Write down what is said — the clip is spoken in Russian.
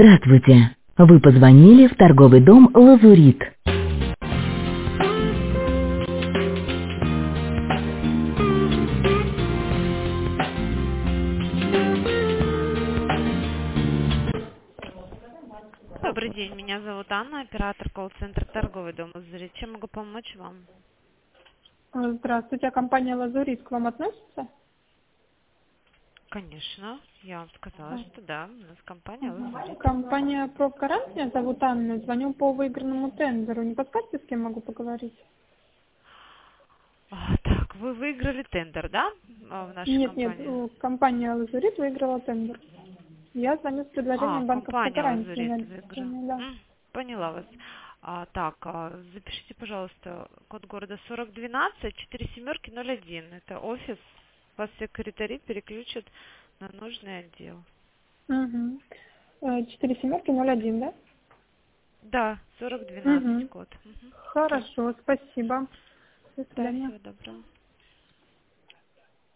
Здравствуйте. Вы позвонили в торговый дом «Лазурит». Добрый день, меня зовут Анна, оператор колл-центра торговый дом «Лазурит». Чем могу помочь вам? Здравствуйте, а компания «Лазурит» к вам относится? Конечно, я вам сказала, А, что да, у нас компания ага. «Лазурит». Компания «Профгарант», меня зовут Анна, звоню по выигранному тендеру. Не подскажете, с кем могу поговорить? Так, вы выиграли тендер, да, в нашей Нет, нет, компании? компания «Лазурит» выиграла тендер. Я звоню с предложением банковской Компания гарантии «Лазурит» на выиграла. обеспечение, да. Поняла вас. Запишите, пожалуйста, код города 4012 4701. Это офис. Вас секретари переключат на нужный отдел. Угу. 4701, да? Да, 4012 Угу. код. Хорошо, спасибо. До Да, свидания. всего доброго.